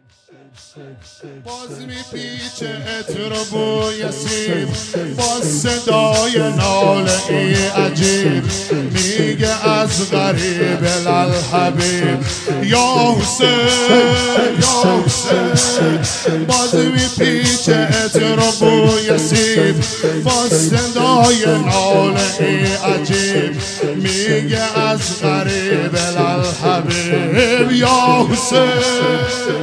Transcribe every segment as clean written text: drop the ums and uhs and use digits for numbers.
باز میپیچه عطر و بوی سیب، با صدای ناله ای عجیب میگه از غریب الحبیب یا حسین یا حسین. باز میپیچه عطر و بوی سیب، با صدای ناله ای عجیب میگه از غریب الحبیب یا حسین.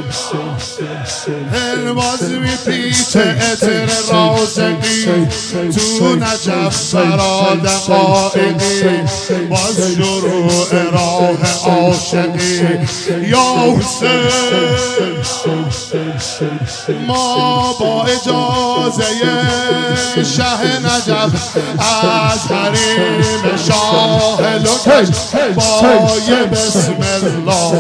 باز میپیچه عطر رازقی تو نجف سرا دقایقی، باز شروع راه عاشقی یا حسین. ما با اجازه شه نجف از حریم شاه لطف بای بسم الله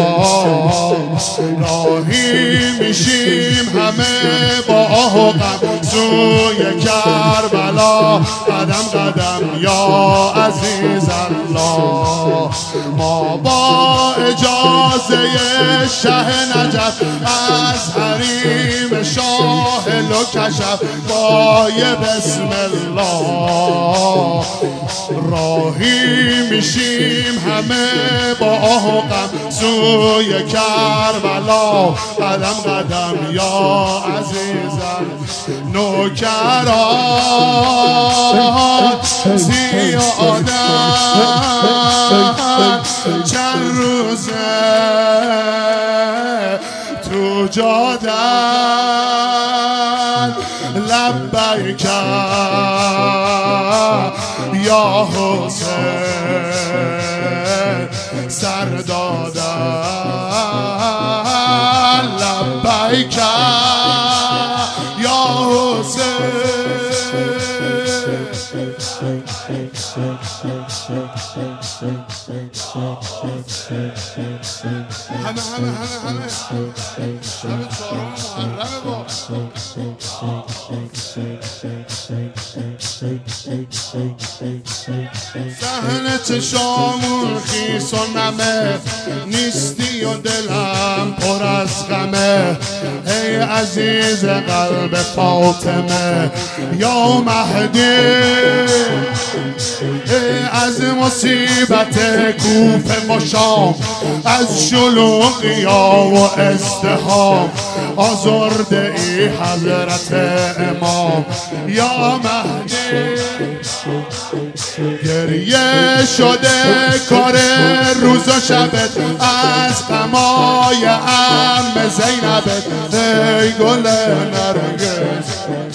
راهی میشیم همه با آه و غم سوی کربلا، قدم قدم یا عزیز الله. ما با اجازه شه نجف از حریم شاه لوکشف بای بسم الله راهی میشیم همه با آه و غم سوی کربلا، قدم قدم یا عزیزم. نوکران زیادن چند روزه تو جادن، لبیک یا حسین سر دادن، لبیک یا حسین. همه صحن چشامون خیس و نمه نیستی و دلم پر از غمه، ای عزیز قلب فاطمه یا مهدی. ای از مصیبت کوفه و شام، از شلوغیا و ازدحام، آزرده ای حضرت امام یا مهدی. گریه شده کار روز و شبت از غمای عم زینبت، ای گل نرگس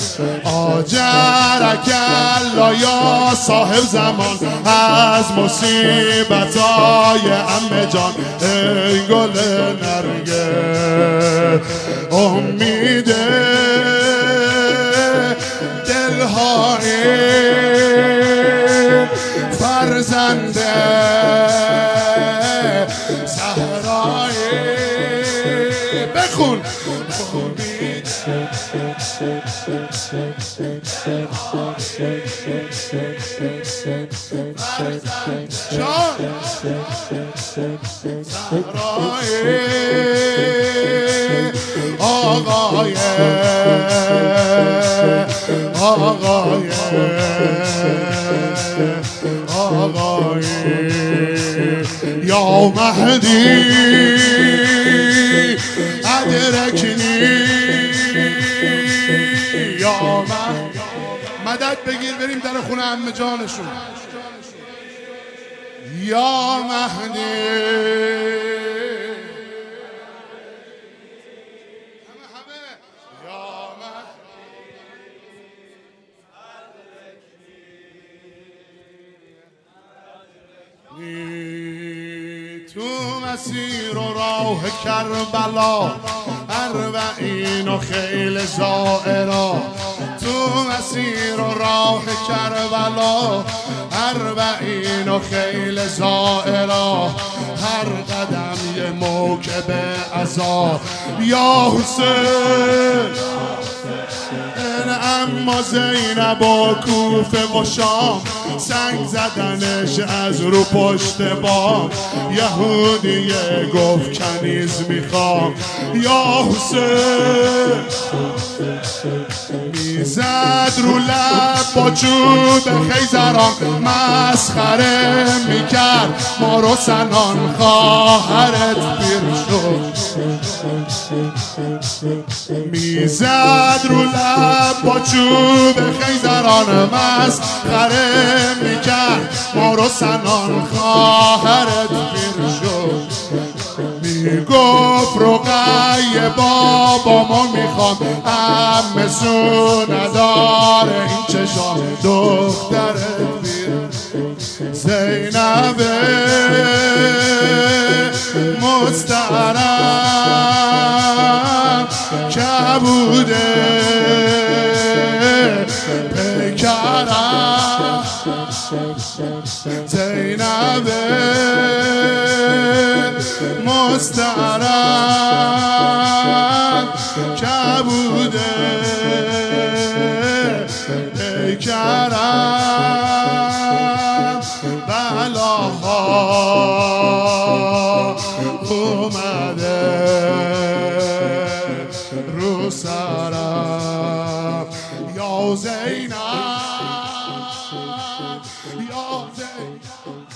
آجرک الله یا صاحب زمان، از مصیبتای عم جان ای گل نرگس. امید دلهای فرزنده صحرای بخون آقای یا مهدی ادرکنی یا مهدی. مدد بگیر بریم در خونه عمه جانشون یا مهدی. تو مسیر و راه کربلا اربعین و خیل زائرا، تو مسیر و راه کربلا اربعین و خیل زائرا، هر قدم یه موکب عزا یا حسین. انعم اما زینب و کوفه و شام سنگ زدنش از رو پشت بام. یهودیه گفت کنیز میخوام یا حسین، میزد رو لب با چوب خیزران مسخره میکرد ما رو سنان خواهرت پیر شد. میزد رو لب با چوب خیزران مسخره میکرد ما رو سنان خواهرت پیر شد. میگفت رقیه بابامو میخوام همسو نداره این چشام دخترت پیر. زینب مستعرم کبوده پیکرم. زینب مستعرم کبوده پیکرم. بلاها اومده رو سرم یا زینب یا زینب.